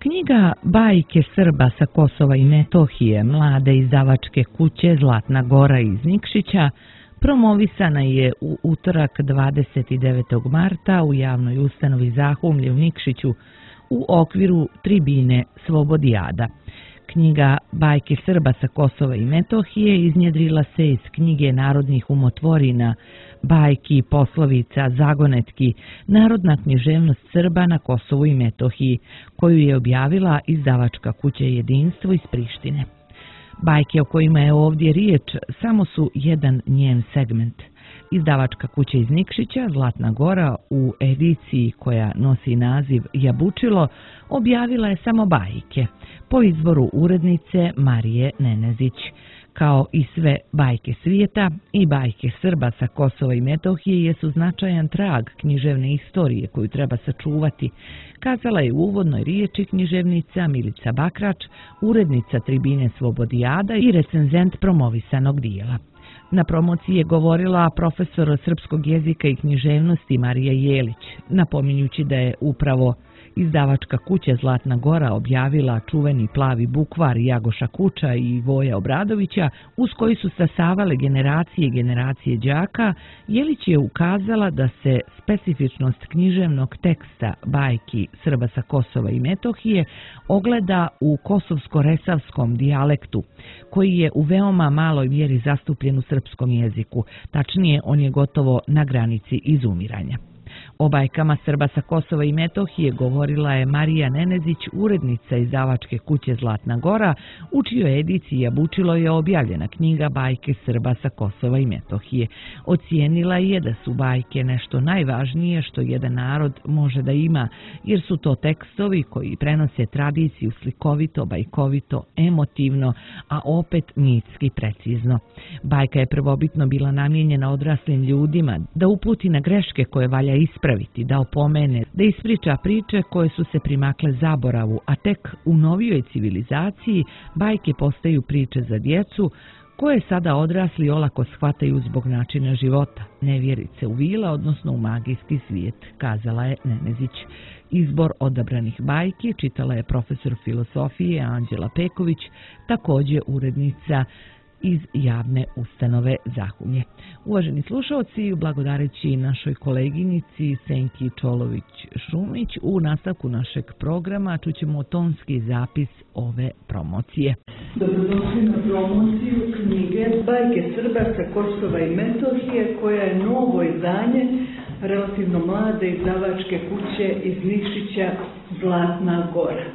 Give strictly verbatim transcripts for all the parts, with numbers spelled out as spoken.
Knjiga Bajke Srba sa Kosova i Metohije mlade izdavačke kuće Zlatna Gora iz Nikšića promovisana je u utorak dvadeset devetog marta u javnoj ustanovi Zahumlje u Nikšiću u okviru tribine Slobodijada. Knjiga Bajke Srba sa Kosova i Metohije iznjedrila se iz knjige narodnih umotvorina, bajki, poslovica, zagonetki, narodna književnost Srba na Kosovu i Metohiji, koju je objavila izdavačka kuća Jedinstvo iz Prištine. Bajke o kojima je ovdje riječ samo su jedan njen segment. Izdavačka kuća iz Nikšića, Zlatna Gora, u ediciji koja nosi naziv Jabučilo, objavila je samo bajke, po izboru urednice Marije Nenezić. Kao i sve bajke svijeta, i bajke Srba sa Kosova i Metohije jesu značajan trag književne istorije koju treba sačuvati, kazala je u uvodnoj riječi književnica Milica Bakrač, urednica tribine Slobodijada i recenzent promovisanog dijela. Na promociji je govorila profesor srpskog jezika i književnosti Marija Jelić, napominjući da je upravo izdavačka kuća Zlatna Gora objavila čuveni plavi bukvar Jagoša Kuča i Voja Obradovića, uz koji su stasavale generacije i generacije đaka. Jelić je ukazala da se specifičnost književnog teksta bajki Srba sa Kosova i Metohije ogleda u kosovsko-resavskom dijalektu, koji je u veoma maloj mjeri zastupljen u srpskom jeziku, tačnije on je gotovo na granici izumiranja. O bajkama Srba sa Kosova i Metohije govorila je Marija Nenezić, urednica izdavačke kuće Zlatna Gora, u čijoj ediciji Jabučilo je objavljena knjiga Bajke Srba sa Kosova i Metohije. Ocijenila je da su bajke nešto najvažnije što jedan narod može da ima, jer su to tekstovi koji prenose tradiciju slikovito, bajkovito, emotivno, a opet mitski precizno. Bajka je prvobitno bila namijenjena odraslim ljudima da uputi na greške koje valja ispraviti, da opomene, da ispriča priče koje su se primakle zaboravu, a tek u novijoj civilizaciji bajke postaju priče za djecu, koje sada odrasli olako shvataju zbog načina života, nevjerice u vila, odnosno u magijski svijet, kazala je Nenezić. Izbor odabranih bajki čitala je profesor filosofije Anđela Peković, također urednica iz javne ustanove Zahumlje. Uvaženi slušalci, blagodareći našoj koleginici Senki Čolović-Šumić, u nastavku našeg programa čućemo tonski zapis ove promocije. Dobrodošli na promociju knjige Bajke Srba sa Kosova i Metohije, koja je novo izdanje relativno mlade izdavačke kuće iz Nikšića Zlatna Gora.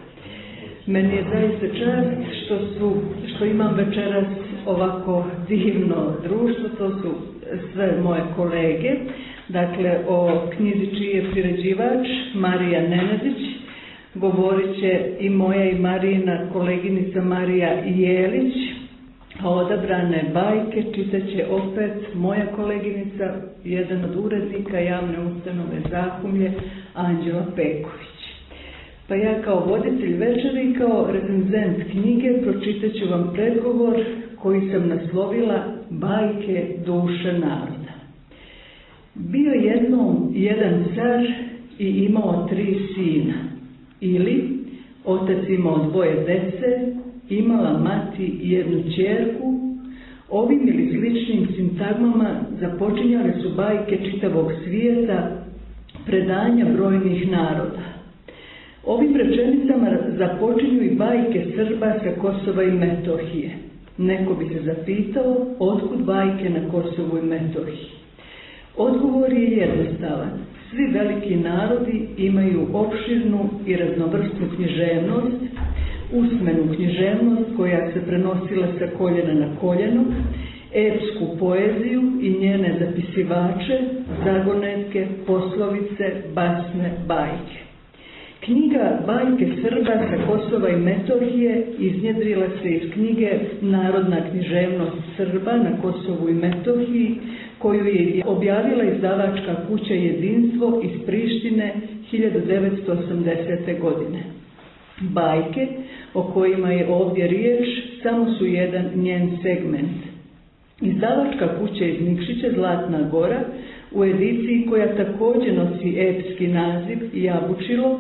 Meni je zaista čast što, su, što imam večeras ovako divno društvo, to su sve moje kolege. Dakle, o knjizi čiji je priređivač Marija Nenezić govorit će i moja i Marijina koleginica Marija Jelić, a odabrane bajke čitat će opet moja koleginica, jedan od urednika javne ustanove Zahumlje, Anđela Peković. Pa ja kao voditelj večeri i kao recenzent knjige pročitat ću vam predgovor koji sam naslovila Bajke duše naroda. Bio jednom jedan car i imao tri sina, ili otac imao dvoje dece, imala mati jednu ćerku. Ovim ili sličnim sintagmama započinjale su bajke čitavog svijeta, predanja brojnih naroda. Ovim rečenicama započinju i bajke Srba sa Kosova i Metohije. Neko bi se zapitao, otkud bajke na Kosovu i Metohiji? Odgovor je jednostavan. Svi veliki narodi imaju opširnu i raznovrsnu književnost, usmenu književnost koja se prenosila sa koljena na koljeno, epsku poeziju i njene zapisivače, zagonetke, poslovice, basne, bajke. Knjiga Bajke Srba sa Kosova i Metohije iznjedrila se iz knjige Narodna književnost Srba na Kosovu i Metohiji, koju je objavila izdavačka kuća Jedinstvo iz Prištine hiljadu devetsto osamdesete. godine. Bajke, o kojima je ovdje riječ, samo su jedan njen segment. Izdavačka kuća iz Nikšića Zlatna Gora, u ediciji koja također nosi epski naziv Jabučilo,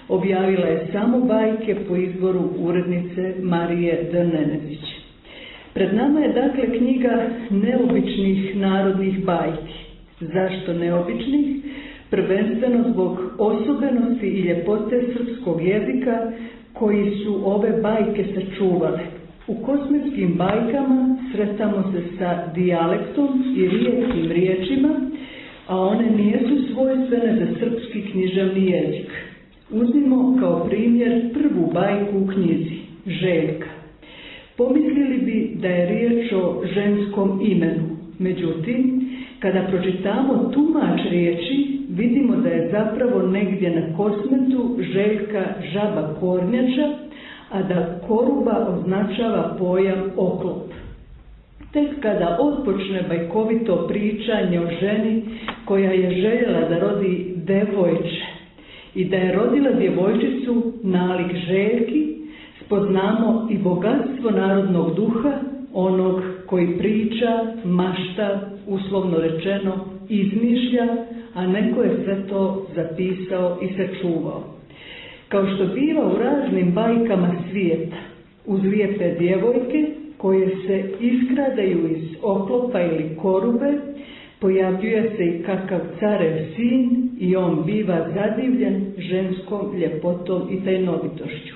Objavila je samo bajke po izboru urednice Marije Drnenezić. Pred nama je dakle knjiga neobičnih narodnih bajki. Zašto neobičnih? Prvenstveno zbog osobenosti i ljepote srpskog jezika koji su ove bajke sačuvale. U kosmetskim bajkama sretamo se sa dijalektom i rijetkim riječima, a one nijesu svojstvene za srpski književni jezik. Uzmimo kao primjer prvu bajku u knjizi, Željka. Pomislili bi da je riječ o ženskom imenu, međutim, kada pročitamo tumač riječi, vidimo da je zapravo negdje na kosmetu Željka žaba kornjača, a da koruba označava pojam oklop. Tek kada otpočne bajkovito pričanje o ženi koja je željela da rodi devojče i da je rodila djevojčicu nalik Željki, spoznamo i bogatstvo narodnog duha, onog koji priča, mašta, uslovno rečeno, izmišlja, a neko je sve to zapisao i sačuvao. Kao što biva u raznim bajkama svijeta, uz lijepe djevojke koje se iskradaju iz oklopa ili korube, pojavljuje se i kakav carev sin i on biva zadivljen ženskom ljepotom i tajnovitošću.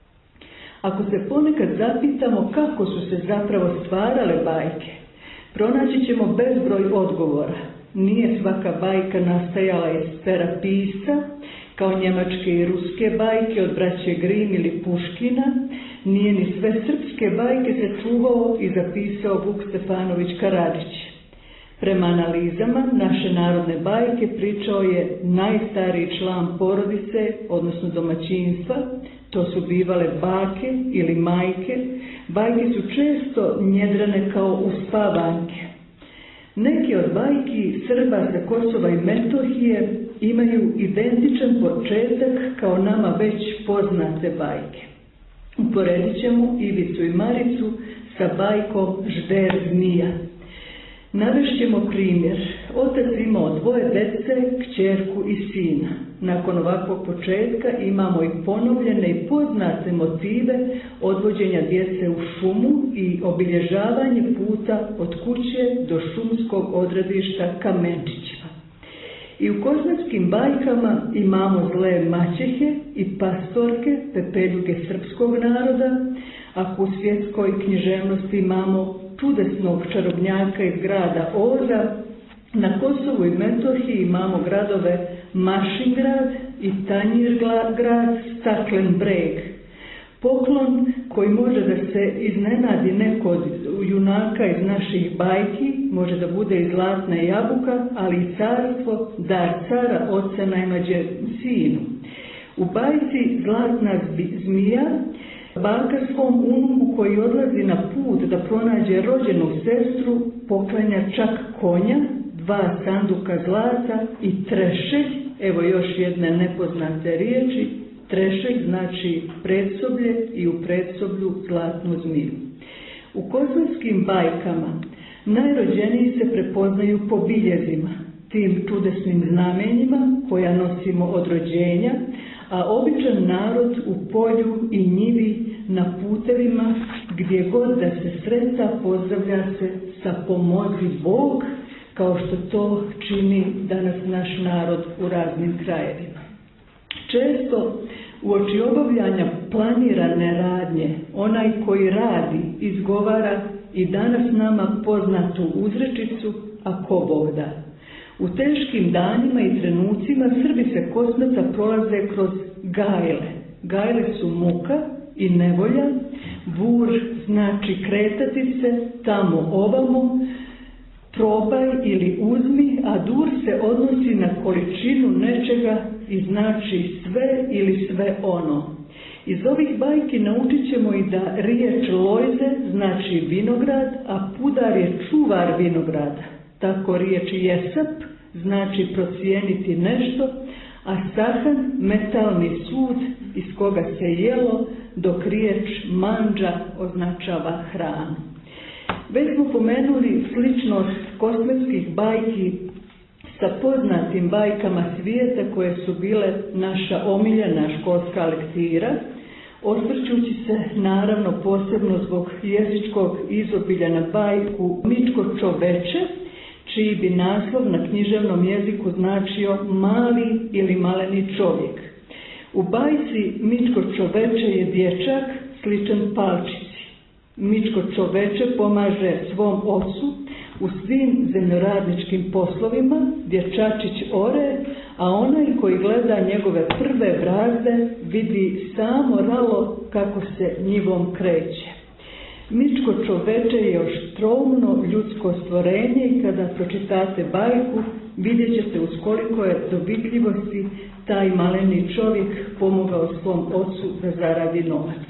Ako se ponekad zapitamo kako su se zapravo stvarale bajke, pronaći ćemo bezbroj odgovora. Nije svaka bajka nastajala iz pera pisca, kao njemačke i ruske bajke od braće Grimm ili Puškina, nije ni sve srpske bajke sačuvao i zapisao Vuk Stefanović Karadžić. Prema analizama naše narodne bajke pričao je najstariji član porodice, odnosno domaćinstva, to su bivale bake ili majke. Bajke su često njedrane kao uspavanke. Neki od bajki Srba sa Kosova i Metohije imaju identičan početak kao nama već poznate bajke. Uporedit ćemo Ivicu i Maricu sa bajkom Žder zmija. Navešćemo primjer. Otac imao dvoje dece, kćerku i sina. Nakon ovakvog početka imamo i ponovljene i poznate motive odvođenja djece u šumu i obilježavanje puta od kuće do šumskog odredišta Kamenčićeva. I u kosmetskim bajkama imamo zle maćehe i pastorke, pepeljuge srpskog naroda, a u svjetskoj književnosti imamo čudesnog čarobnjaka iz grada Oza. Na Kosovu i Metohiji imamo gradove Mašingrad i Tanjirgrad, Staklen Breg. Poklon koji može da se iznenadi neko od junaka iz naših bajki, može da bude i zlatna jabuka, ali i carstvo, dar cara, oca najmlađe sinu. U bajci Zlatna zmija baka svom unuku koji odlazi na put da pronađe rođenu sestru poklanja čak konja, dva sanduka zlata i trešelj, evo još jedne nepoznate riječi, trešelj znači predsoblje i u predsoblju zlatnu zmiju. U kosmetskim bajkama najrođeniji se prepoznaju po biljezima, tim čudesnim znamenjima koja nosimo od rođenja, a običan narod u polju i njivi na putevima gdje god da se sreta pozdravlja se sa pomozi Bog, kao što to čini danas naš narod u raznim krajevima. Često uoči obavljanja planirane radnje, onaj koji radi izgovara i danas nama poznatu uzrečicu, a ko Bog da. U teškim danima i trenucima Srbi se kosmeta prolaze kroz gajle. Gajle su muka i nevolja, vur znači kretati se tamo ovamo, probaj ili uzmi, a dur se odnosi na količinu nečega i znači sve ili sve ono. Iz ovih bajki naučit ćemo i da riječ lojze znači vinograd, a pudar je čuvar vinograda. Tako riječ jesap znači procijeniti nešto, a sahan metalni sud iz koga se jelo, dok riječ manđa označava hranu. Već smo pomenuli sličnost kosmetskih bajki sa poznatim bajkama svijeta koje su bile naša omiljena školska lektira, osvrćući se naravno posebno zbog jezičkog izobilja na bajku Mičko čoveče, čiji bi naslov na književnom jeziku značio mali ili maleni čovjek. U bajci Mičko čoveče je dječak sličan palčici. Mičko čoveče pomaže svom ocu u svim zemljoradničkim poslovima, dječačić ore, a onaj koji gleda njegove prve brazde vidi samo ralo kako se njivom kreće. Mičko čoveče je oštroumno ljudsko stvorenje i kada pročitate bajku vidjet ćete uz koliko je dovitljivosti taj maleni čovjek pomogao svom ocu da zaradi novac.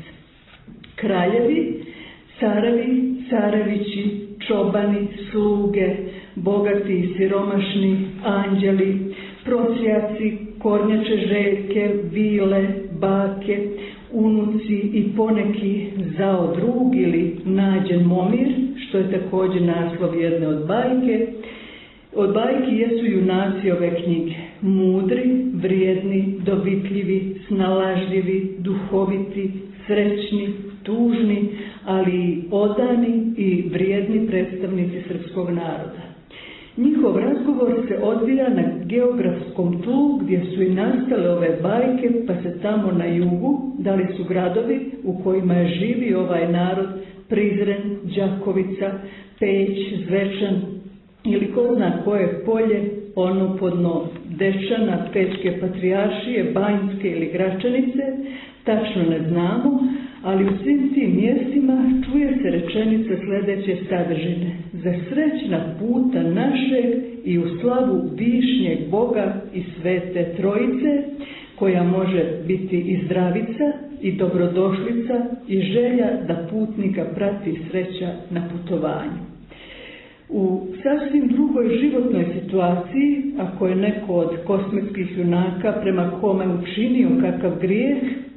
Kraljevi, carevi, carevići, čobani, sluge, bogati i siromašni, anđeli, prosjaci, kornjače željke, vile, bake, unuci i poneki zao drug ili nađen momir, što je također naslov jedne od bajke. Od bajki jesu junaci ove knjige, mudri, vrijedni, dovitljivi, snalažljivi, duhoviti, srećni, tužni, ali i odani i vrijedni predstavnici srpskog naroda. Njihov razgovor se odvija na geografskom tlu gdje su i nastale ove bajke, pa se tamo na jugu, da li su gradovi u kojima je živi ovaj narod, Prizren, Đakovica, Peć, Zvečan ili ko zna koje polje, ono podno Dečana, Pečke patrijaršije, Banjske ili Gračanice, tačno ne znamo, ali u svim tim mjestima čuje se rečenica sljedeće sadržine: za srećna puta našeg i u slavu višnjeg Boga i Svete Trojice, koja može biti i zdravica i dobrodošlica i želja da putnika prati sreća na putovanju. U sasvim drugoj životnoj situaciji, ako je neko od kosmetskih junaka prema kome učinio kakav grijeh,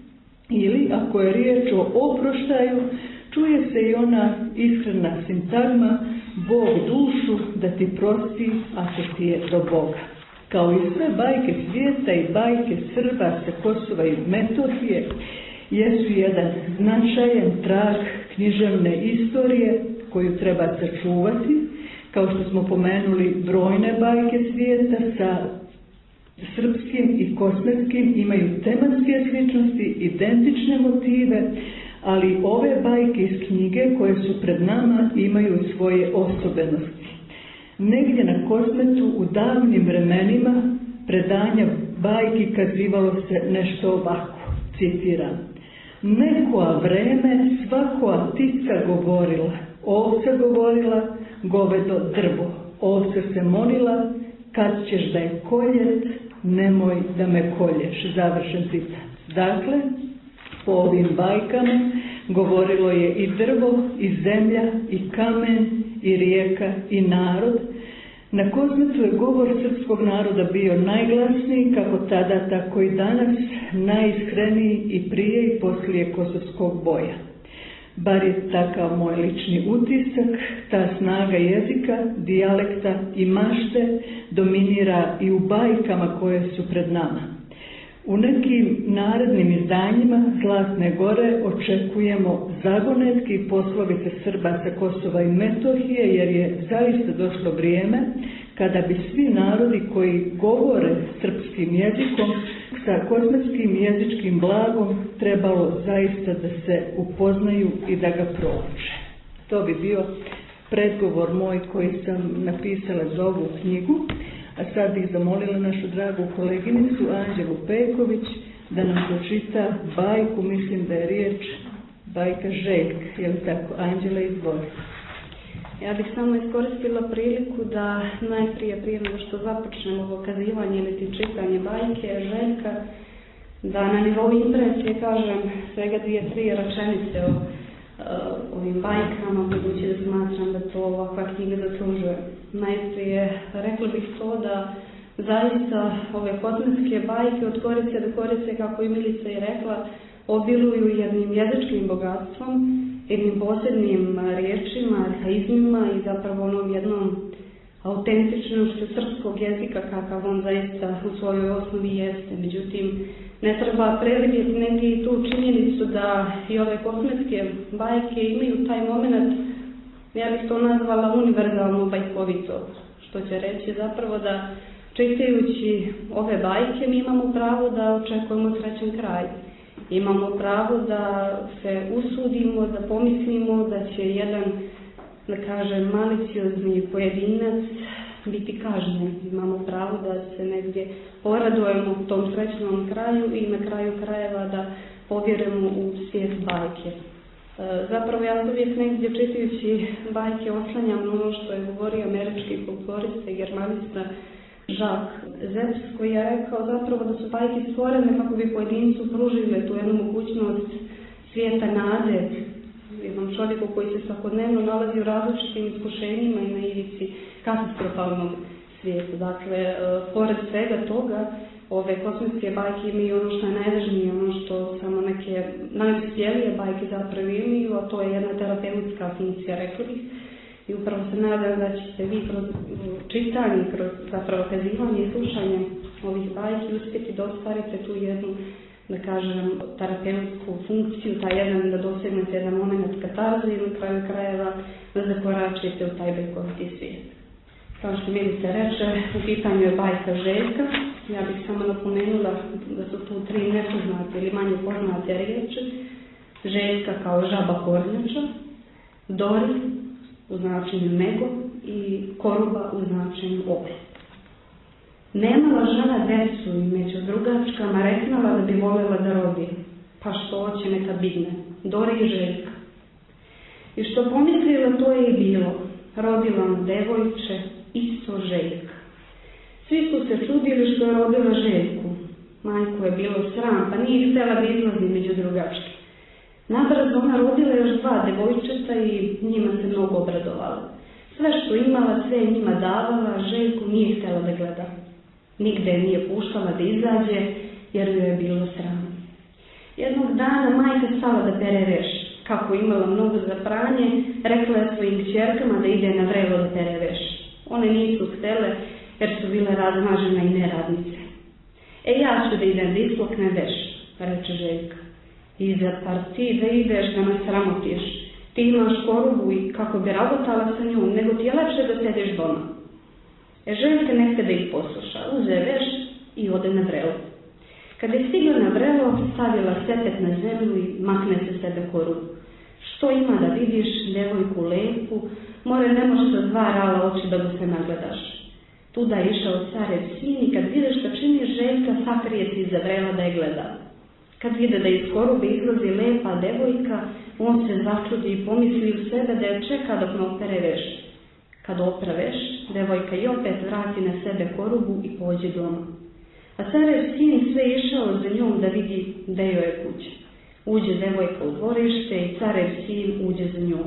ili ako je riječ o oproštaju, čuje se i ona iskrena sintagma Bog dušu da ti prosti ako ti je do Boga. Kao i sve bajke svijeta i bajke Srba sa Kosova i Metohije jesu jedan značajan trag književne istorije koju treba sačuvati, kao što smo pomenuli brojne bajke svijeta sa srpskim i kosmetskim imaju tematske sličnosti, identične motive, ali ove bajke iz knjige koje su pred nama imaju svoje osobenosti. Negdje na Kosmetu u davnim vremenima predanja bajki kazivalo se nešto ovako, citiram: nekoa vreme svakoa ptica govorila, ovca govorila, govedo drvo, ovca se molila, kad ćeš da je koljet, nemoj da me kolješ, završen citat. Dakle, po ovim bajkama govorilo je i drvo, i zemlja, i kamen, i rijeka, i narod. Na Kosmetu je govor srpskog naroda bio najglasniji, kako tada, tako i danas, najiskreniji i prije i poslije kosovskog boja. Bar je takav moj lični utisak, ta snaga jezika, dijalekta i mašte dominira i u bajkama koje su pred nama. U nekim narednim izdanjima Zlatne gore očekujemo zagonetke i poslovice Srba sa Kosova i Metohije, jer je zaista došlo vrijeme kada bi svi narodi koji govore srpskim jezikom sa kosmetskim jezičkim blagom trebalo zaista da se upoznaju i da ga prouče. To bi bio predgovor moj koji sam napisala za ovu knjigu, a sad bih zamolila našu dragu koleginicu Anđelu Peković da nam pročita bajku, mislim da je riječ bajka Željka, je li tako? Anđela, izvoli. Ja bih samo iskoristila priliku da najprije, prije nego što započnemo ovo kazivanje ili ti čitanje bajke Željka, da na nivou impresije kažem svega dvije, tri rečenice o uh, ovim bajkama, budući da smatram da to ovakva knjiga zaslužuje. Najprije rekla bih to da zaista ove kosmetske bajke od korice do korice, kako i Milica je rekla, obiluju jednim jezičkim bogatstvom, jednim posebnim riječima, arhaizmima i zapravo onom jednom autentičnošću srpskog jezika kakav on zaista u svojoj osnovi jeste. Međutim, ne treba previdjeti negdje i tu činjenicu da i ove kosmetske bajke imaju taj moment, ja bih to nazvala univerzalno bajkovito, što će reći zapravo da čitajući ove bajke mi imamo pravo da očekujemo srećan kraj. Imamo pravo da se usudimo, da pomislimo da će jedan, da kažem, maliciozni pojedinac biti kažnjen. Imamo pravo da se negdje poradujemo u tom srećnom kraju i na kraju krajeva da povjerujemo u svijet bajke. E, zapravo ja uvijek negdje čitajući bajke oslanjam na ono što je govorio američki folklorista i germanista Jacques Zepes, koji je rekao zapravo da su bajke stvorene kako bi pojedincu pružile tu jednu mogućnost svijeta nade, jednom čovjeku koji se svakodnevno nalazi u različitim iskušenjima i na ivici katastrofalnog svijeta. Dakle, pored svega toga, ove kosmetske bajke imaju ono što je najvažnije, ono što samo neke najuspjelije bajke zapravo imaju, a to je jedna terapeutska funkcija, rekli bih. I upravo se nadam da ćete vi kroz čitanje, kroz zapravo kazivanje i slušanje ovih bajki uspjeti da ostvarite tu jednu, da kažem, terapeutsku funkciju, taj jedan da dosegnete jedan moment katarze i na kraju krajeva da zakoračite u taj bajkoviti svijet. Kao što Milica reče, u pitanju je bajka Željka. Ja bih samo napomenula da su tu tri nepoznate ili manje poznate riječi. Željka kao žaba kornjača, Dori u značenju nego i Koruba u značenju oblak. Nemala žena decu i među drugačkama reknala da bi voljela da rodi, pa što hoće neka bigne, Dori i Željka. I što pomislila to je i bilo, rodila mu devojče, isto Željka. Svi su se čudili što je rodila Željku. Majku je bilo sram, pa nije htjela da izlazi među drugačke. Nabrzo ona rodila još dva devojčeta i njima se mnogo obradovala. Sve što imala, sve je njima davala, Željku nije htjela da gleda. Nigde je nije puštala da izađe, jer joj je bilo sram. Jednog dana majka stala da pere veš. Kako imala mnogo za pranje, rekla je svojim kćerkama da ide na vrelo da pere veš. One nisu htjele, jer su bile razmažene i neradnice. E, ja ću da idem da isploknem veš, reče Željka. I zar par ti da ideš da me sramotiš? Ti imaš Korubu i kako bi rabotala sa njom, nego ti je lepše da sediš doma. E, Željka ne da ih posluša, uze veš i ode na vrelo. Kada je stigla na vrelo, stavila sepet na zemlju i makne se sebe Korubu. Što ima da vidiš devojku lepu, more ne može sa dva rala oči da go se nagledaš. Tuda je išao carev sin i kad vide šta čini Željka, sakrije se iza vrela da je gleda. Kad vide da iz Korube izlazi lepa devojka, on se začudi i pomisli u sebe da je čeka dok ne opere veš. Kad opre veš, devojka i opet vrati na sebe Korubu i pođe doma. A carev sin sve išao za njom da vidi gde joj je kuća. Uđe devojka u dvorište i carev sin uđe za njom.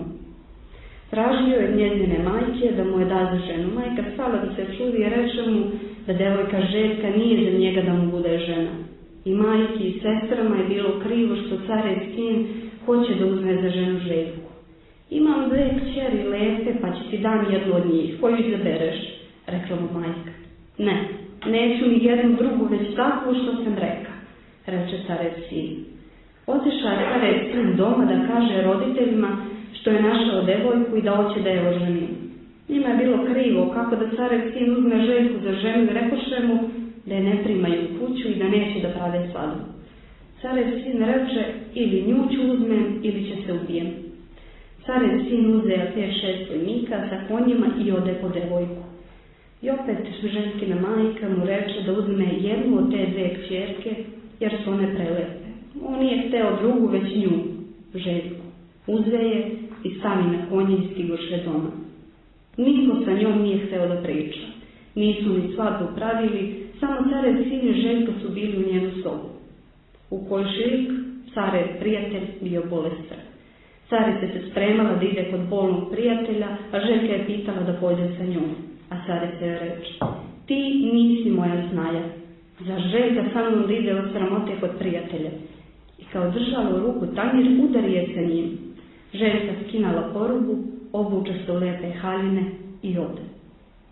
Tražio je njezine majke da mu je da za ženu. Majka stala da se čudi i reče mu da devojka Željka nije za njega da mu bude žena. I majki i sestrama je bilo krivo što carev sin hoće da uzme za ženu Željku. Imam dve kćeri lepe, pa će ti dam jednu od njih. Koju izabereš? Rekla mu majka. Ne, neću ni jednu drugu, već takvu što sam reka, reče carev sin. Otišao je carev sin doma da kaže roditeljima što je našao devojku i da hoće da je oženi. Njima je bilo krivo kako da carev sin uzme Željku za ženu i rekoše mu da je ne primaju u kuću i da neće da prave svadbu. Carev sin reče ili nju ću uzmem ili će se ubijem. Carev sin uzeo pet šest vojnika sa konjima i ode po devojku. I opet Željkina majka mu reče da uzme jednu od te dve kćerke jer su one prelepe. On nije hteo drugu, već nju, Željku. Uze je i stavi na konje i stigoše doma. Niko sa njom nije hteo da priča. Nisu ni svadbu pravili, samo carev sin i Željka su bili u njenu sobu. U kojoj širik carev prijatelj bio bolestan. Carica se spremala da ide kod bolnog prijatelja, a Željka je pitala da pođe sa njom. A carica je reče, ti nisi moja snaja. Za Željka sa mnom da ide od sramote kod prijatelja. I kao držala u ruku tanjir, udari je sa njim. Željka skinala Korubu, obuče se u lepe haljine i ode.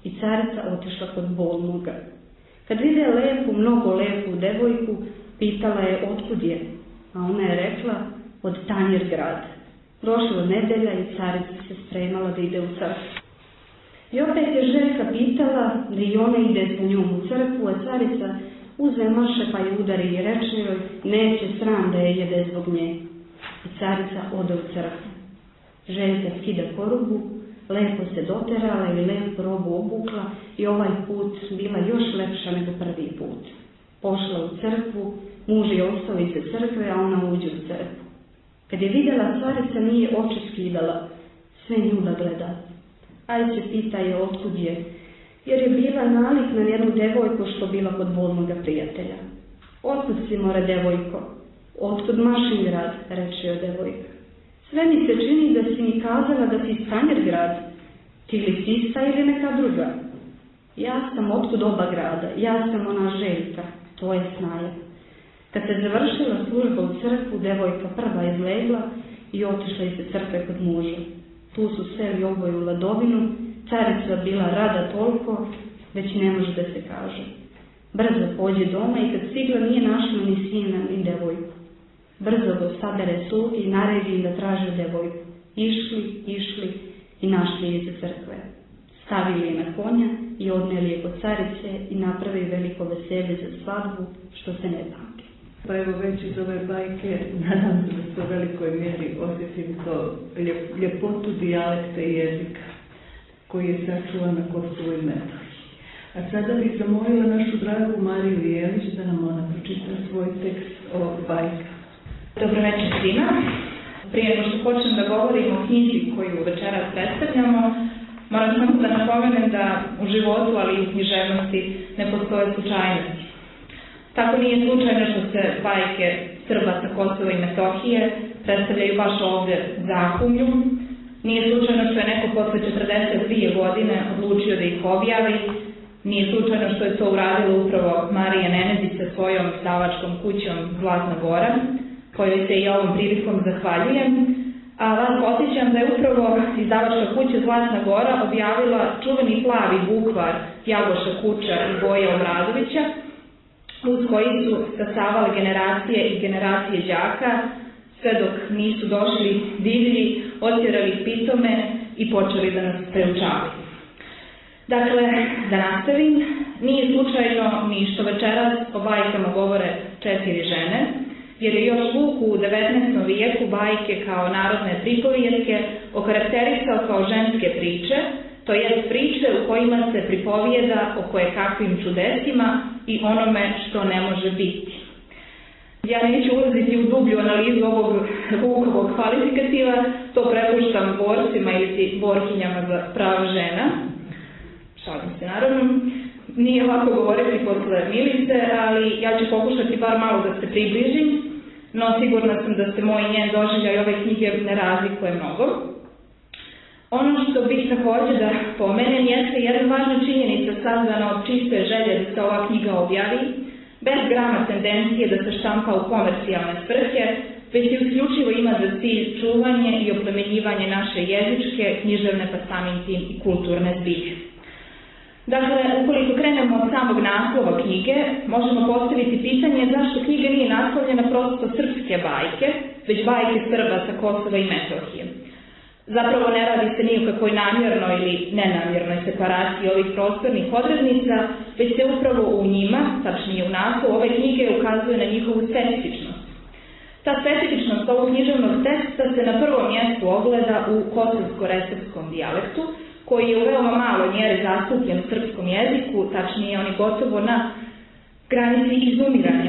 i carica otišla kod bolnoga. Kad vide lepu, mnogo lepu devojku, pitala je otkud je, a ona je rekla od Tanjirgrada. Prošla nedelja i carica se spremala da ide u crkvu. I opet je Željka pitala da i ona ide sa njom u crkvu, a carica uze maše pa je udari i reče joj neće sram da je jede zbog nje. I carica ode u crkvu. Željka skida korubu, lepo se doterala i lepo robu obukla i ovaj put bila još lepša nego prvi put. Pošla u crkvu, muž je ostao iza crkve, a ona uđe u crkvu. Kad je vidjela, carica nije oči skidala, sve nju da gleda. Ajde pita je otkud je, jer je bila nalik na jednu devojku što bila kod bolnoga prijatelja. Otkud si, more devojko? Otkud Mašingrad, reče joj devojka. Sve mi se čini da si mi kazala da si iz Tanjirgrad. Ti li si ista ili neka druga? Ja sam otkud oba grada, ja sam ona Željka, to je snaja. Kad se završila služba u crkvu, devojka prva izlegla i otišla iz crkve kod muža. Tu su seli oboje u ladovinu, carica bila rada toliko, već ne može da se kaže. Brzo pođe doma i kad stigla nije našla ni sina ni devojku. Brzo go sadere sluge i naredi im da traže devojku. Išli, išli i našli je iza crkve. Stavili je na konja i odneli je kod carice i napravili veliko veselje za svadbu, što se ne pamti. Pa evo već iz ove bajke, nadam se da se u velikoj mjeri osjetim to ljep, ljepotu dijalekta i jezika koji je sačuvan na Kosovu i Metohiji. A sada bih zamolila našu dragu Mariju Jelić da nam ona pročita svoj tekst o bajka. Dobro večer svima. Prije nego što počnem da govorim o knjizi koju večeras predstavljamo, moram samo da napomenem da u životu, ali i u književnosti ne postoje slučajnosti. Tako nije slučajno što se bajke Srba sa Kosova i Metohije predstavljaju baš ovdje Zahumlju. Nije slučajno što je neko posle četrdeset dvije godine odlučio da ih objavi. Nije slučajno što je to uradila upravo Marija Nenezić sa svojom izdavačkom kućom Zlatna Gora, kojoj se i ovom prilikom zahvaljujem. A vas podsjećam da je upravo izdavačka kuća Zlatna Gora objavila čuveni plavi bukvar Jagoša Kuča i Boje Obradovića, uz koji su stasavale generacije i generacije đaka, sve dok nisu došli divlji, otjerali pitome i počeli da nas preučavaju. Dakle, da nastavim, nije slučajno ni što večeras o bajkama govore četiri žene, jer je još Vuk u devetnaestom vijeku bajke kao narodne pripovijetke okarakterisao kao ženske priče, to jest priče u kojima se pripovijeda o kojekakvim čudesima i onome što ne može biti. Ja neću ulaziti u dublju analizu ovog Vukovog kvalifikativa, to prepuštam borcima ili borkinjama za prava žena. Šalim se naravno. Nije lako govoriti posle Milice, ali ja ću pokušati bar malo da se približim, no sigurna sam da se moj i njen doživljaj ove knjige ne razlikuje mnogo. Ono što bih također da pomenem jeste jedna važna činjenica sazdana od čiste želje da se ova knjiga objavi, bez grama tendencije da se štampa u komercijalne svrhe, već je isključivo ima za cilj čuvanje i oplemenjivanje naše jezičke, književne pa samim tim i kulturne zbilje. Dakle, ukoliko krenemo od samog naslova knjige, možemo postaviti pitanje zašto knjiga nije naslovljena prosto srpske bajke, već bajke Srba sa Kosova i Metohije. Zapravo ne radi se ni o kakvoj namjernoj ili nenamjernoj separaciji ovih prostornih odrednica, već se upravo u njima, tačnije u naslovu ove knjige, ukazuje na njihovu specifičnost. Ta specifičnost ovog književnog teksta se na prvom mjestu ogleda u kosovsko-resavskom dijalektu, koji je u veoma maloj mjeri zastupljen u srpskom jeziku, tačnije on je gotovo na granici izumiranja.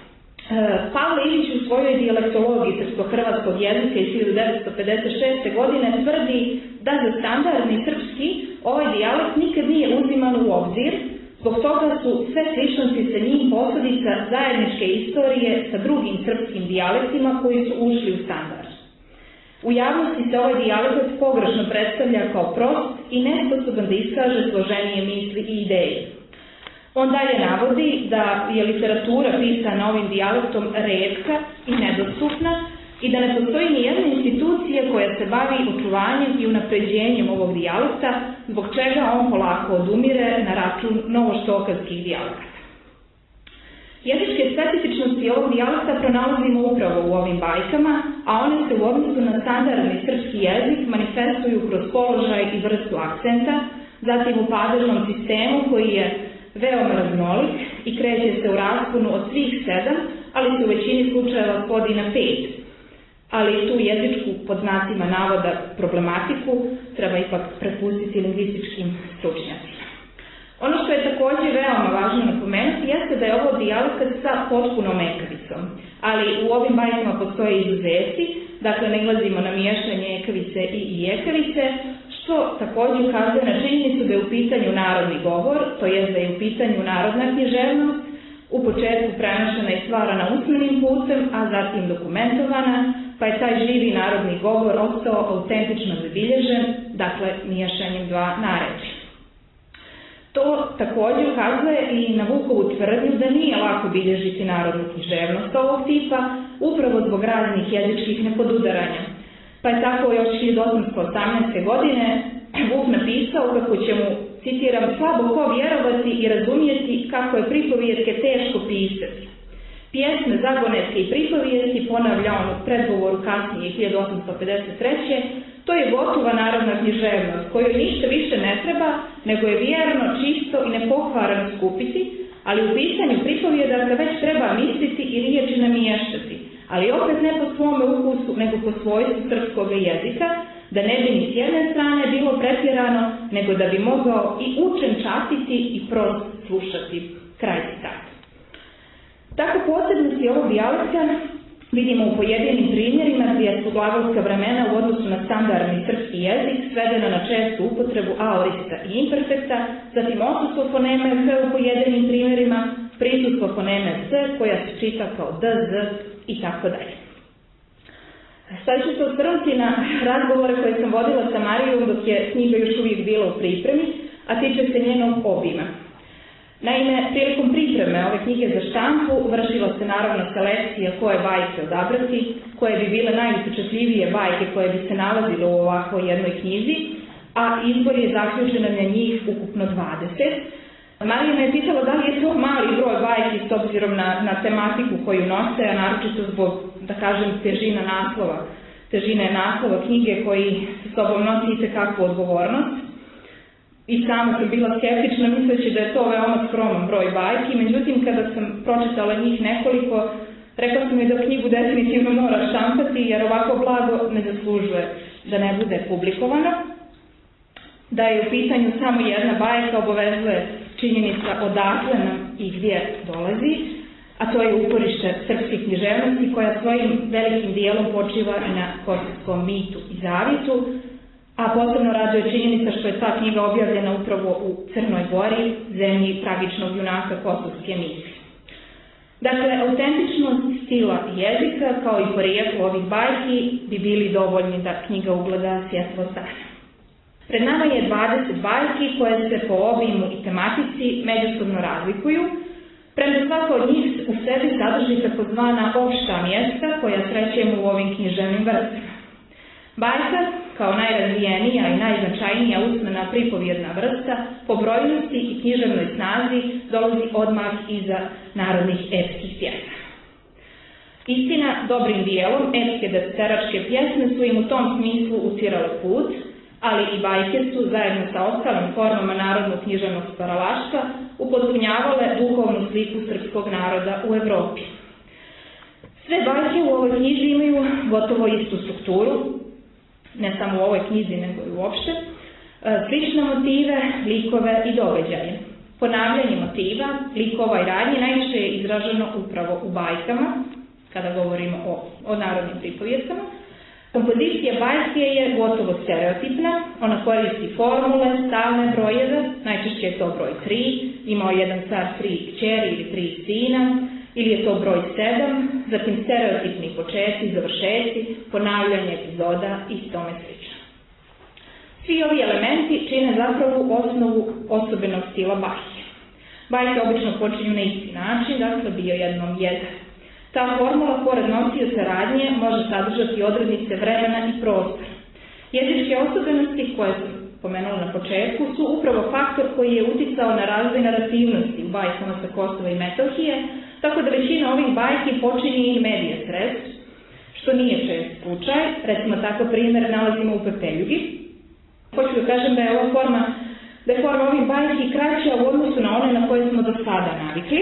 Pavle Ilić u svojoj dijalektologiji srpsko-hrvatskog jezika iz hiljadu devetsto pedeset šeste. godine tvrdi da za standardni srpski ovaj dijalekt nikad nije uziman u obzir, zbog toga su sve sličnosti sa njim posljedica zajedničke istorije sa drugim srpskim dijalektima koji su ušli u standard. U javnosti se ovaj dijalekt pogrešno predstavlja kao prost i nesposoban da iskaže složenije misli i ideje. On dalje navodi da je literatura pisana ovim dijalektom retka i nedostupna, i da ne postoji ni jedna institucija koja se bavi očuvanjem i unapređenjem ovog dijalekta, zbog čega on polako odumire na račun novoštokavskih dijalekata. Jezičke specifičnosti ovog dijalekta pronalazimo upravo u ovim bajkama, a one se u odnosu na standardni srpski jezik manifestuju kroz položaj i vrstu akcenta, zatim u padežnom sistemu koji je veoma raznolik i kreće se u rasponu od svih sedam, ali se u većini slučajeva svodi na pet. Ali tu jezičku pod znacima navoda problematiku treba ipak prepustiti lingvističkim stručnjacima. Ono što je također veoma važno napomenuti jeste da je ovo dijalekt sa potpunom ekavicom, ali u ovim bajkama postoje izuzeci, dakle ne glazimo na miješanje ekavice i ijekavice, što također ukazuje na činjenicu da je u pitanju narodni govor, to jest da je u pitanju narodna književnost, u početku prenošena i stvarana usmenim putem, a zatim dokumentovana, pa je taj živi narodni govor ostao autentično zabilježen, dakle miješanjem dva narečja. To također ukazuje i na Vukovu tvrdnju da nije lako bilježiti narodnu književnost ovog tipa, upravo zbog raznih jezičkih nepodudaranja. Pa je tako još hiljadu osamsto osamnaeste. godine Vuk napisao kako će mu, citiram, slabo ko vjerovati i razumjeti kako je pripovijetke teško pisati. Pjesme, zagonetke i pripovijesti, ponavlja on u predgovoru kasnije hiljadu osamsto pedeset treće. To je gotova narodna književnost, kojoj ništa više ne treba, nego je vjerno, čisto i nepokvarano skupiti, ali u pisanju pripovjedaka već treba misliti i riječi namještati, ali opet ne po svome ukusu, nego po svojstvu srpskog jezika, da ne bi ni s jedne strane bilo pretjerano, nego da bi mogao i učen čatiti i prost slušati. Kraj citata. Tako posebnosti ovog dijalekta vidimo u pojedinim primjerima gdje su glagolska vremena u odnosu na standardni srpski jezik svedena na čestu upotrebu aorista i imperfekta, zatim odsustvo foneme f u pojedinim primjerima, prisustvo foneme s koja se čita kao d, z i tako dalje. Sad ću se osvrnuti na razgovore koje sam vodila sa Marijom dok je knjiga još uvijek bila u pripremi, a tiče se njenog obima. Naime, prilikom pripreme ove knjige za štampu vršila se naravno selekcija koje bajke odabrati, koje bi bile najupečatljivije bajke koje bi se nalazile u ovakvoj jednoj knjizi, a izbor je zaključen na njih ukupno dvadeset. Marija me je pitala da li je to mali broj bajki s obzirom na, na tematiku koju nose, a naročito zbog, da kažem, težina naslova, težine naslova knjige koji sa sobom nosi itekakvu odgovornost. I sama sam bila skeptična misleći da je to veoma skroman broj bajki, međutim kada sam pročitala njih nekoliko, rekla sam joj da knjigu definitivno mora štampati jer ovako blago ne zaslužuje da ne bude publikovano. Da je u pitanju samo jedna bajka obavezuje činjenica odakle nam i gdje dolazi, a to je uporište srpske književnosti koja svojim velikim dijelom počiva i na kosovskom mitu i zavjetu, a posebno raduje činjenica što je ta knjiga objavljena upravo u Crnoj Gori, zemlji tragičnog junaka kosovske misli. Dakle, autentičnost stila i jezika, kao i porijeklo ovih bajki, bi bili dovoljni da knjiga ugleda svjetlo dana. Pred nama je dvadeset bajki koje se po obimu i tematici međusobno razlikuju, premda svaka od njih u sebi sadrži takozvana opšta mjesta koja srećemo u ovim književnim vrstama. Bajka, kao najrazvijenija i najznačajnija usmena pripovjedna vrsta, po brojnosti i književnoj snazi dolazi odmah iza narodnih epskih pjesama. Istina, dobrim dijelom, epske desiteračke pjesme su im u tom smislu utirale put, ali i bajke su, zajedno sa ostalim formama narodnog književnog stvaralaštva, upotpunjavale duhovnu sliku srpskog naroda u Evropi. Sve bajke u ovoj knjiži imaju gotovo istu strukturu, ne samo u ovoj knjizi, nego i uopšte, slične motive, likove i događaje. Ponavljanje motiva, likova i radnje najviše je izraženo upravo u bajkama, kada govorimo o, o narodnim pripovjestkama. Kompozicija bajke je gotovo stereotipna, ona koristi formule, stalne brojeve, najčešće je to broj tri, imao jedan car tri kćeri ili tri sina, ili je to broj sedam, zatim stereotipni početci, završetci, ponavljanje epizoda i tome slično. Svi ovi elementi čine zapravo osnovu osobenog stila bajke. Bajke obično počinju na isti način, dakle bio jednom jedan. Ta formula, pored nosioca radnje, može sadržati odrednice vremena i prostora. Jezičke osobenosti, koje sam pomenula na početku, su upravo faktor koji je uticao na razvoj narativnosti u bajkama sa Kosova i Metohije, tako da većina ovih bajki počinje in medias res, što nije čest slučaj. Recimo, takav primjer nalazimo u Pepeljugi. Hoću da kažem da je ova forma, da je forma ovih bajki kraća u odnosu na one na koje smo do sada navikli.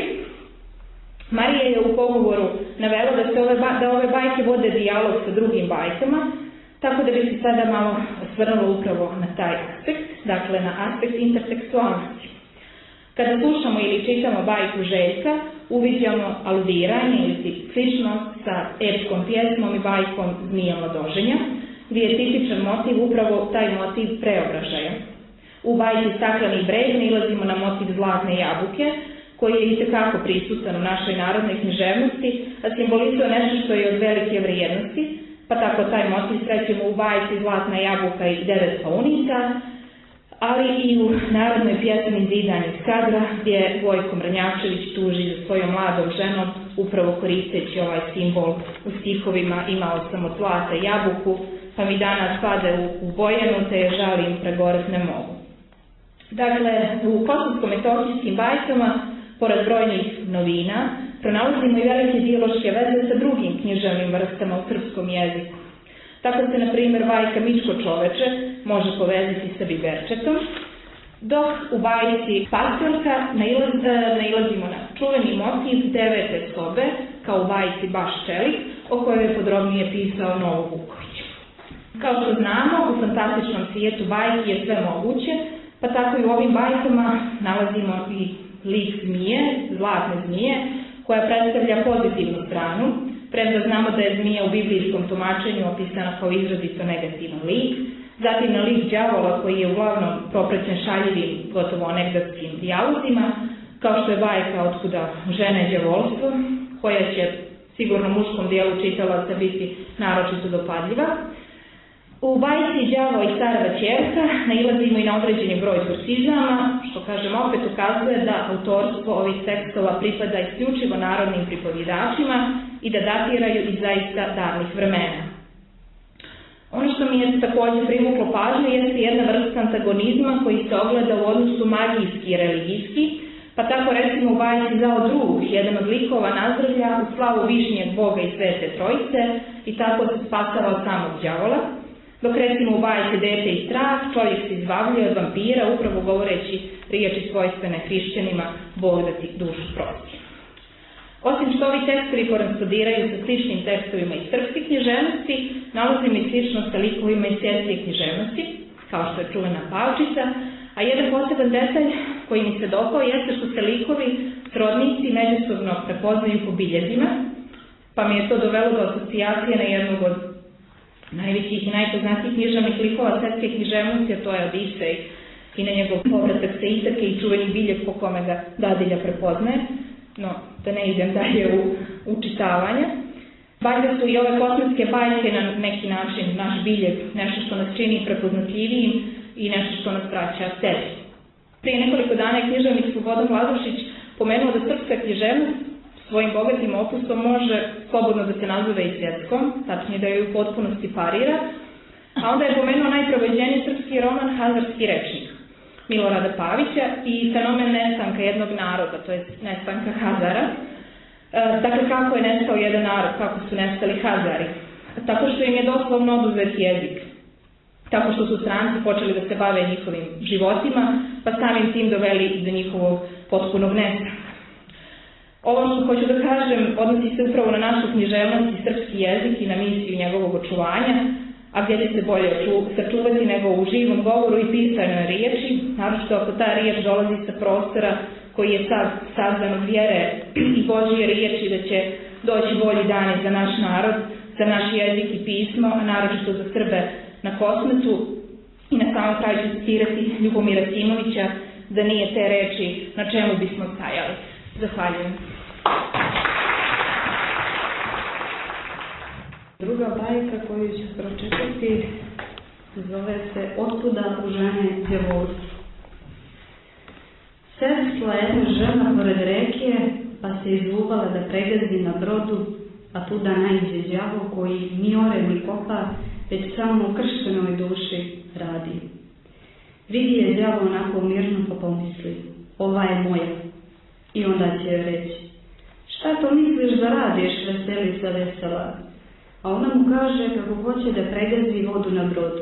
Marija je u pogovoru navela da se ove, da ove bajke vode dijalog sa drugim bajkama, tako da bi se sada malo osvrnula upravo na taj aspekt, dakle na aspekt intertekstualnosti. Kada slušamo ili čitamo bajku Željka, uviđamo aludiranje ili sličnost sa epskom pjesmom i bajkom Zmija Mladoženja, gdje je tipičan motiv upravo taj motiv preobražaja. U bajci Stakleni breg nailazimo na motiv zlatne jabuke, koji je itekako prisutan u našoj narodnoj književnosti, a simbolizuje nešto što je od velike vrijednosti, pa tako taj motiv srećemo u bajci Zlatna jabuka i Devet paunica, ali i u narodnoj pjesmi Zidan iz kadra, gdje Vojko Mrnjavčević tuži za svojom mladom ženom, upravo koristeći ovaj simbol u stihovima Imao sam od zlata jabuku, pa mi danas pade u, u bojenu, te je žalim, pregoret ne mogu. Dakle, u kosovsko-metohijskim bajkama, pored brojnih novina, pronalazimo i velike dijaloške veze sa drugim književnim vrstama u srpskom jeziku. Tako se, na primjer, bajka Mičko čoveče može povezati sa biberčetom, dok u bajci Pastorka nailaz, nailazimo na čuveni motiv devete sobe, kao u bajci Baš čelik, o kojoj je podrobnije pisao Novo Vuković. Kao što znamo, u fantastičnom svijetu bajki je sve moguće, pa tako i u ovim bajkama nalazimo i lik zmije, zlatne zmije, koja predstavlja pozitivnu stranu, premda znamo da je zmija u biblijskom tumačenju opisana kao izrazito negativan lik, zatim na lik đavola koji je uglavnom propraćen šaljivim, gotovo anegdotskim dijalozima, kao što je bajka Otkuda žene đavolstvo, koja će sigurno muškom dijelu čitalaca biti naročito dopadljiva. U bajci Đavo i Starava ćerka nailazimo i na određeni broj kursizama, što kažem opet ukazuje da autorstvo ovih tekstova pripada isključivo narodnim pripovjedačima i da datiraju iz zaista davnih vremena. Ono što mi je također privuklo pažnju jeste jedna vrsta antagonizma koji se ogleda u odnosu magijski i religijski, pa tako recimo u bajci Zao Druh, jedan od likova nazdravlja u slavu Višnjeg Boga i Svete Trojice i tako se spasava od samog đavola, dok recimo u bajci Dete i strah čovjek se izbavljuje od vampira upravo govoreći riječi svojstvene hrišćanima Bog da ti dušu prosti. Osim što ovi tekstovi korespondiraju sa sličnim tekstovima iz srpske književnosti, nalazimo i sličnost sa likovima iz svjetske književnosti, kao što je čuvena Pavčica, a jedan poseban detalj koji mi se dopao jeste što se likovi srodnici međusobno prepoznaju po biljezima, pa mi je to dovelo do asocijacije na jednog od najvećih i najpoznatijih književnih likova svetske književnosti, a to je Odisej, i na njegov povratak sa Itake i čuveni biljeg po kome ga dadilja prepoznaje. No, da ne idem dalje u učitavanje. Valjda su i ove kosmetske bajke na neki način naš biljeg, nešto što nas čini prepoznatljivijim i nešto što nas vraća sebi. Prije nekoliko dana je književnik Slobodan Vladušić pomenuo da srpska književnost svojim bogatim opusom može slobodno da se nazove i svjetskom, tačnije da joj u potpunosti parira, a onda je pomenuo najprovođeniji srpski roman Hazarski rečnik Milorada Pavića i fenomen nestanka jednog naroda, to je nestanka Hazara. E, dakle, kako je nestao jedan narod, kako su nestali Hazari? Tako što im je doslovno oduzet jezik. Tako što su stranci počeli da se bave njihovim životima, pa samim tim doveli i do njihovog potpunog nestanka. Ovo što hoću da kažem odnosi se upravo na našu književnost i srpski jezik i na misiju njegovog očuvanja, a gdje će se bolje sačuvati nego u živom govoru i pisanoj riječi, naročito ako ta riječ dolazi sa prostora koji je sad sazdan od vjere i Božje riječi da će doći bolji dani za naš narod, za naš jezik i pismo, a naročito za Srbe na Kosmetu. I na samom kraju ću citirati Ljubomira Simovića, da nije te reči na čemu bismo stajali. Zahvaljujem. Druga bajka koju ću pročitati zove se Otkuda u žene djevolstvo. Sesla jedna žena pored reke, pa se izuvala da pregazi na brodu, a tu da naiđe đavo koji ni ore ni kopa, već samo u krštenoj duši radi. Vidi je đavo onako mirno pa pomisli, ova je moja. I onda će joj reći, šta to misliš da radiš, veselica vesela? A ona mu kaže kako hoće da pregazi vodu na brodu.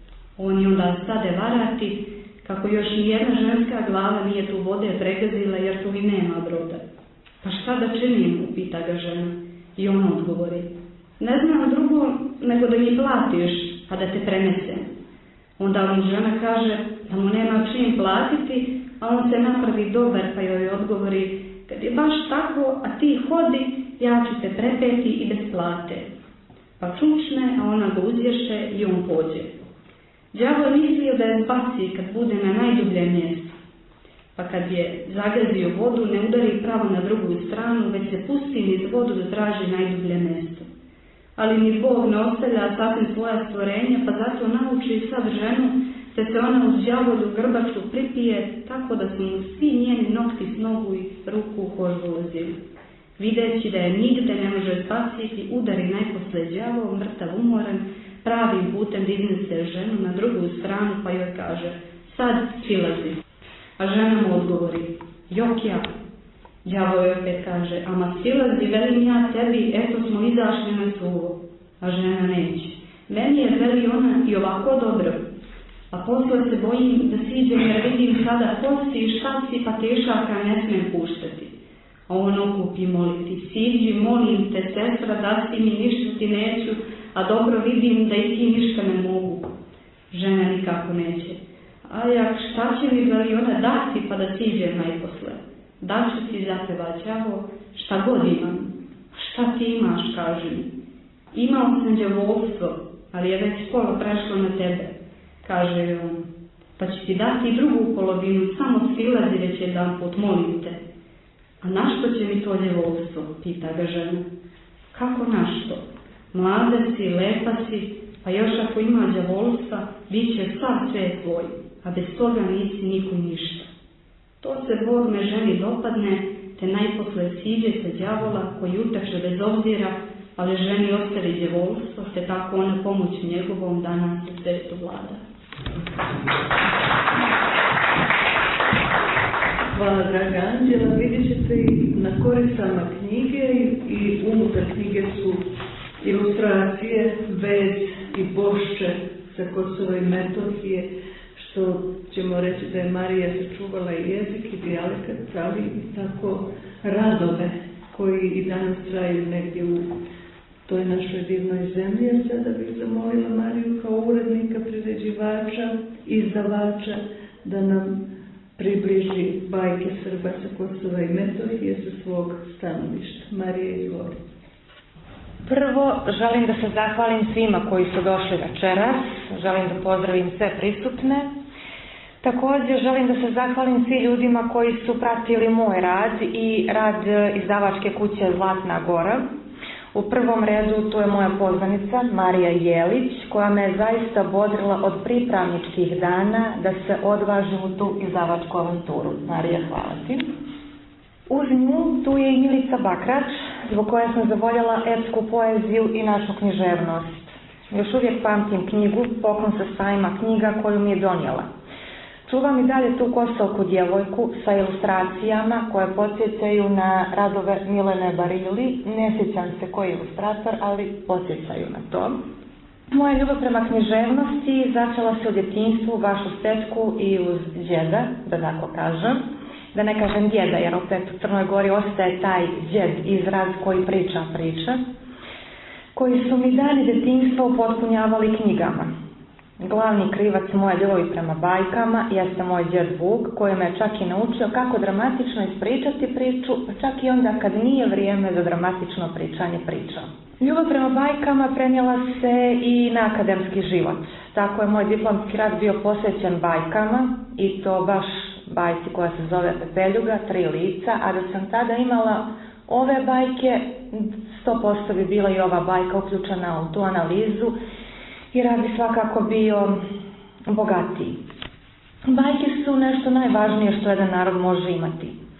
On je onda stade varati, kako još ni jedna ženska glava nije tu vode pregazila jer tu i nema broda. Pa šta da činim, upita ga žena. I on odgovori, ne znam drugo nego da mi platiš, pa da te prenesem. Onda mu žena kaže da mu nema čim platiti, a on se napravi dobar pa joj odgovori, kad je baš tako, a ti hodi, ja ću te prepeti i bez plate. Pa čučne, a ona ga uzješe i on pođe. Đavo je mislio da je zbaci kad bude na najdublje mjesto. Pa kad je zagazio vodu, ne udari pravo na drugu stranu, već se pusti niz vodu da traži najdublje mjesto. Ali ni Bog ne ostavlja sasvim svoja stvorenja, pa zato nauči sad ženu, te se ona uz đavolju grbaču pripije, tako da su mu svi njeni nokti s nogu i ruku u kožu ulazili. Videći da je nigde ne može spasiti, udari najposle đavo, mrtav umoran, pravim putem dignese ženu na drugu stranu, pa joj kaže, sad silazi. A žena mu odgovori, jok ja. Đavo joj opet kaže, ama silazi, velim ja tebi, eto smo izašli na suvo. A žena neće. Meni je, veli ona, i ovako dobro. A posle se bojim da siđem jer vidim sada kosti i štaci, pa tešaka ne smijem puštati. A on okupi moliti, siđi, molim te, sestra, dasti mi, ništa ti neću, a dobro vidim da i ti ništa ne mogu. Žena nikako neće. A jak, šta će mi, veli ona, dati pa da siđem najposle? Daću ti, zapeva đavo, šta god imam. Šta ti imaš, kaže mi. Imao sam đavolstvo, ali je već skoro prešlo na tebe, kaže on. Pa će ti dati drugu polovinu, samo silazi već jedan put, molim te. A našto će mi to đavolstvo, pita ga žena. Kako našto? Mlada si, lepa si, pa još ako ima đavolstva, bit će sav svijet tvoj, a bez toga nisi nikom ništa. To se Bog me ženi dopadne, te najposle siđe se đavola koji uteče bez obzira, ali ženi ostavi đavolstvo, te tako ona pomoći njegovom danas u svetu vlada. Hvala, draga Anđela. Vidjet ćete i na korisama knjige i unutar knjige su ilustracije, vez i bošče sa Kosova i Metohije, što ćemo reći da je Marija sačuvala i jezik i dijalekt, ali i tako radove koji i danas traju negdje u toj našoj divnoj zemlji. A sada bih zamolila Mariju kao urednika, priređivača, izdavača da nam približi bajke Srba sa Kosova i Metohije sa svog stanovišta. Marija, izvoli. Prvo, želim da se zahvalim svima koji su došli večeras, želim da pozdravim sve prisutne. Također želim da se zahvalim svim ljudima koji su pratili moj rad i rad izdavačke kuće Zlatna Gora. U prvom redu tu je moja poznanica Marija Jelić, koja me je zaista bodrila od pripravničkih dana da se odvažim u tu izdavačku avanturu. Marija, hvala ti. Uz nju tu je i Milica Bakrač, zbog koje sam zavoljela epsku poeziju i našu književnost. Još uvijek pamtim knjigu Poklon sa sajma knjiga koju mi je donijela. Čuvam i dalje tu kosovku djevojku sa ilustracijama koje podsjećaju na radove Milene Barili. Ne sjećam se koji je ilustrator, ali podsjećaju na to. Moja ljubav prema književnosti začela se u djetinjstvu, baš uz tetku i uz djeda, da tako kažem. Da ne kažem djeda, jer opet u Crnoj Gori ostaje taj djed izraz koji priča priče, koji su mi dani djetinjstva upotpunjavali knjigama. Glavni krivac moje ljubavi prema bajkama jeste moj djed Vuk, koji me čak i naučio kako dramatično ispričati priču, čak i onda kad nije vrijeme za dramatično pričanje priča. Ljubav prema bajkama prenijela se i na akademski život. Tako je moj diplomski rad bio posvećen bajkama, i to baš bajci koja se zove Pepeljuga, Tri lica, a da sam tada imala ove bajke, sto posto bi bila i ova bajka uključena u tu analizu, i rad bi svakako bio bogatiji. Bajke su nešto najvažnije što jedan narod može imati.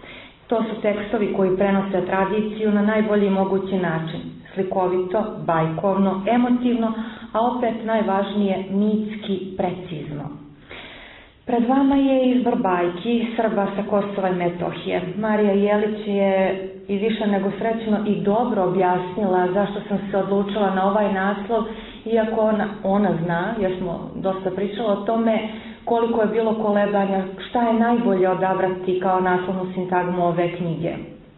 To su tekstovi koji prenose tradiciju na najbolji mogući način, slikovito, bajkovno, emotivno, a opet najvažnije mitski precizno. Pred vama je izbor bajki Srba sa Kosova i Metohije. Marija Jelić je i više nego srećno i dobro objasnila zašto sam se odlučila na ovaj naslov, iako ona, ona zna, jer smo dosta pričali o tome koliko je bilo kolebanja, šta je najbolje odabrati kao naslovnu sintagmu ove knjige.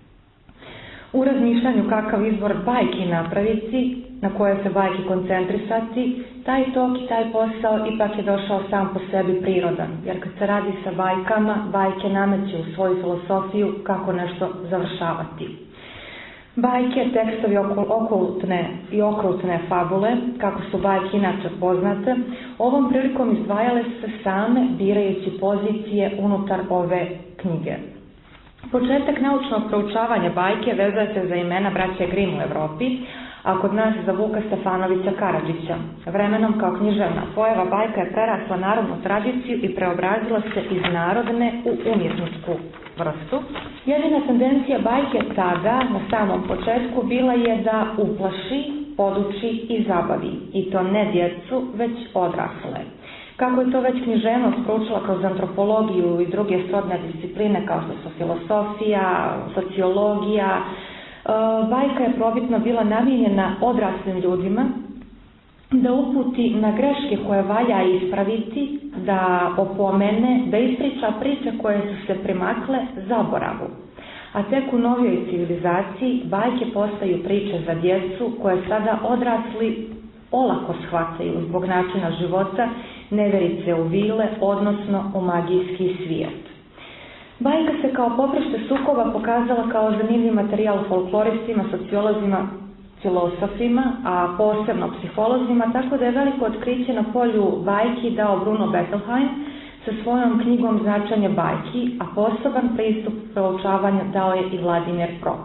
U razmišljanju kakav izbor bajki napraviti, na koje se bajki koncentrisati, taj tok i taj posao ipak je došao sam po sebi prirodan, jer kad se radi sa bajkama, bajke nameću svoju filosofiju kako nešto završavati. Bajke, tekstovi okultne i okrutne fabule, kako su bajke inače poznate, ovom prilikom izdvajale se same birajući pozicije unutar ove knjige. Početak naučnog proučavanja bajke vezuje se za imena braće Grimm u Evropi, a kod nas za Vuka Stefanovića Karadžića. Vremenom kao književna pojava bajka je prerasla narodnu tradiciju i preobrazila se iz narodne u umjetničku vrstu. Jedina tendencija bajke tada, na samom početku, bila je da uplaši, poduči i zabavi, i to ne djecu, već odrasle. Kako je to već književnost proučila kroz antropologiju i druge srodne discipline kao što su filosofija, sociologija, bajka je probitno bila namijenjena odraslim ljudima da uputi na greške koje valja ispraviti, da opomene, da ispriča priče koje su se primakle zaboravu. A tek u novijoj civilizaciji bajke postaju priče za djecu koje sada odrasli olako shvataju zbog načina života, neverice u vile, odnosno u magijski svijet. Bajka se kao poprište sukoba pokazala kao zanimljiv materijal folkloristima, sociolozima, filosofima, a posebno psiholozima, tako da je veliko otkriće na polju bajki dao Bruno Bettelheim sa svojom knjigom Značenje bajki, a poseban pristup proučavanja dao je i Vladimir Prop.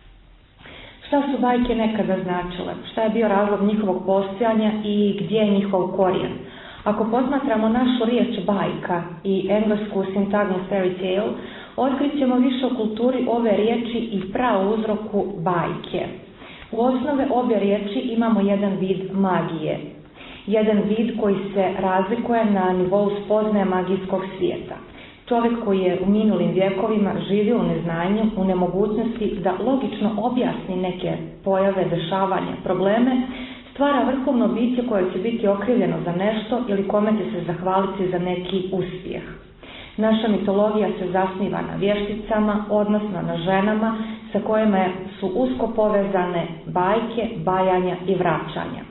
Šta su bajke nekada značile? Šta je bio razlog njihovog postojanja i gdje je njihov korijen? Ako posmatramo našu riječ bajka i englesku sintagmu fairy tale, otkrit ćemo više o kulturi ove riječi i prauzroku bajke. U osnove obje riječi imamo jedan vid magije, jedan vid koji se razlikuje na nivou spoznaje magijskog svijeta. Čovjek koji je u minulim vjekovima živio u neznanju, u nemogućnosti da logično objasni neke pojave, dešavanja, probleme, stvara vrhovno biće koje će biti okrivljeno za nešto ili kome će se zahvaliti za neki uspjeh. Naša mitologija se zasniva na vješticama, odnosno na ženama sa kojima su usko povezane bajke, bajanja i vraćanja.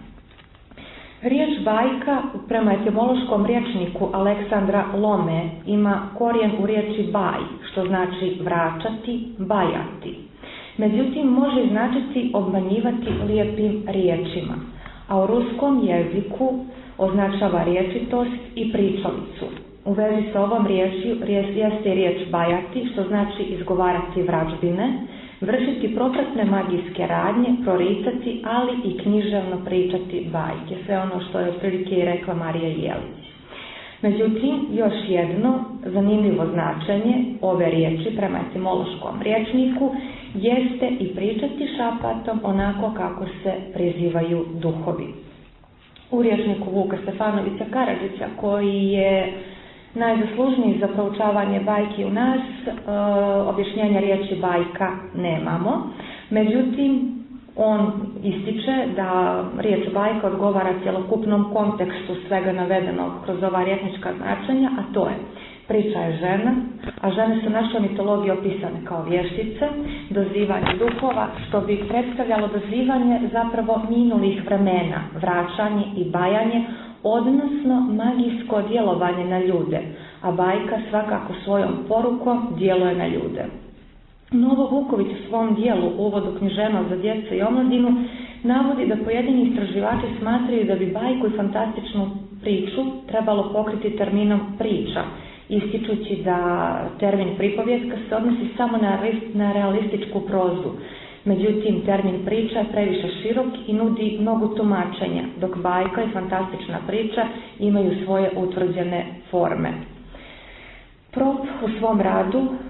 Riječ bajka prema etimološkom rječniku Aleksandra Lome ima korijen u riječi baj, što znači vraćati, bajati. Međutim, može značiti obmanjivati lijepim riječima, a u ruskom jeziku označava rječitost i pričavicu. U vezi sa ovom riječju jeste riječ bajati, što znači izgovarati vražbine, vršiti propratne magijske radnje, proricati, ali i književno pričati bajke. Sve ono što je otprilike i rekla Marija Jelić. Međutim, još jedno zanimljivo značenje ove riječi prema etimološkom rječniku jeste i pričati šapatom onako kako se prizivaju duhovi. U rječniku Vuka Stefanovića Karadžića, koji je najzaslužniji za proučavanje bajki u nas, e, objašnjenja riječi bajka nemamo. Međutim, on ističe da riječ bajka odgovara cjelokupnom kontekstu svega navedenog kroz ova rječnička značenja, a to je: priča je žena, a žene su naša mitologija opisane kao vještice, dozivanje duhova, što bi predstavljalo dozivanje zapravo minulih vremena, vraćanje i bajanje, odnosno magijsko djelovanje na ljude, a bajka svakako svojom porukom djeluje na ljude. Novo Vuković u svom dijelu Uvodu književnost za djecu i omladinu navodi da pojedini istraživači smatraju da bi bajku i fantastičnu priču trebalo pokriti terminom priča, ističući da termin pripovjetka se odnosi samo na, na realističku prozu. Međutim, termin priča je previše širok i nudi mnogo tumačenja, dok bajka i fantastična priča imaju svoje utvrđene forme. Prop u svom radu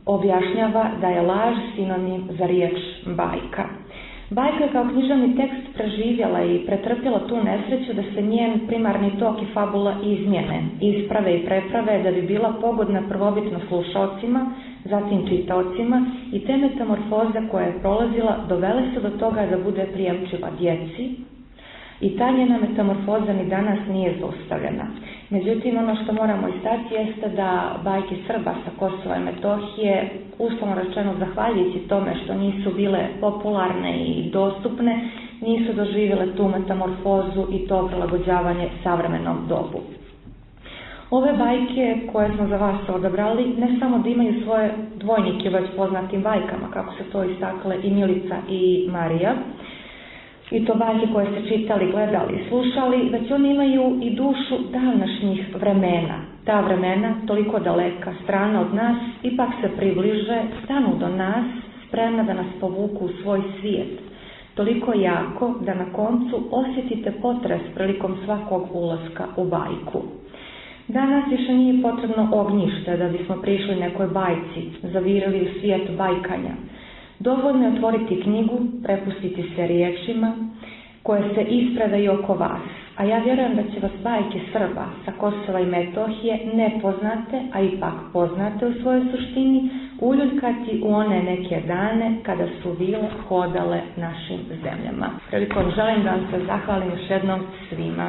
objašnjava da je laž sinonim za riječ bajka. Bajka je kao književni tekst preživjela i pretrpjela tu nesreću da se njen primarni tok i fabula izmjene, isprave i preprave da bi bila pogodna prvobitno slušalcima, zatim čitaocima i te metamorfoze koje je prolazila dovele se do toga da bude prijemčiva djeci i ta njena metamorfoza ni danas nije zaustavljena. Međutim, ono što moramo istaći jeste da bajke Srba sa Kosova i Metohije, uslovno rečeno zahvaljujući tome što nisu bile popularne i dostupne, nisu doživjele tu metamorfozu i to prilagođavanje savremenom dobu. Ove bajke koje smo za vas odabrali ne samo da imaju svoje dvojnike već poznatim bajkama, kako se to istakle i Milica i Marija, i to bajke koje ste čitali, gledali i slušali, već oni imaju i dušu današnjih vremena. Ta vremena, toliko daleka, strana od nas, ipak se približe, stanu do nas, spremna da nas povuku u svoj svijet. Toliko jako da na koncu osjetite potres prilikom svakog ulaska u bajku. Danas više nije potrebno ognjište da bismo prišli nekoj bajci, zavirili u svijet bajkanja. Dovoljno je otvoriti knjigu, prepustiti se riječima koje se ispredaju oko vas. A ja vjerujem da će vas bajke Srba sa Kosova i Metohije nepoznate, a ipak poznate u svojoj suštini, uljuljkati u one neke dane kada su vile hodale našim zemljama. Prilikom želim da vam se zahvalim još jednom svima.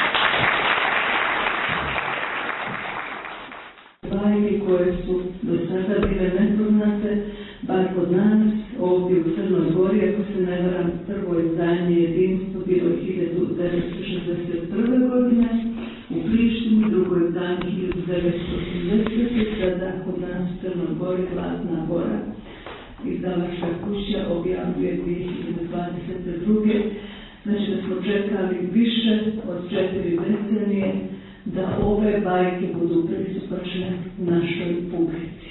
Bajke koje su do sada bile nepoznate, bar kod nas, ovdje u Crnoj Gori, ako se ne varam, prvo izdanje Jedinstvo bilo hiljadu devetsto šezdeset prve godine, u Prištini, drugo izdanje hiljadu devetsto osamdesete. Sada kod nas u Crnoj Gori Zlatna Gora. Izdavačka kuća objavljuje dvije hiljade dvadeset druge. Znači da smo čekali više od četiri decenije da ove bajke budu pristupačne našoj publici.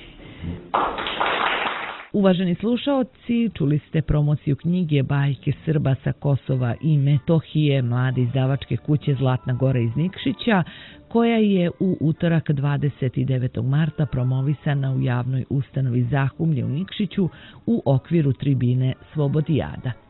Uvaženi slušaoci, čuli ste promociju knjige Bajke Srba sa Kosova i Metohije mlade izdavačke kuće Zlatna Gora iz Nikšića, koja je u utorak dvadeset devetog marta promovisana u javnoj ustanovi Zahumlje u Nikšiću u okviru tribine Slobodijada.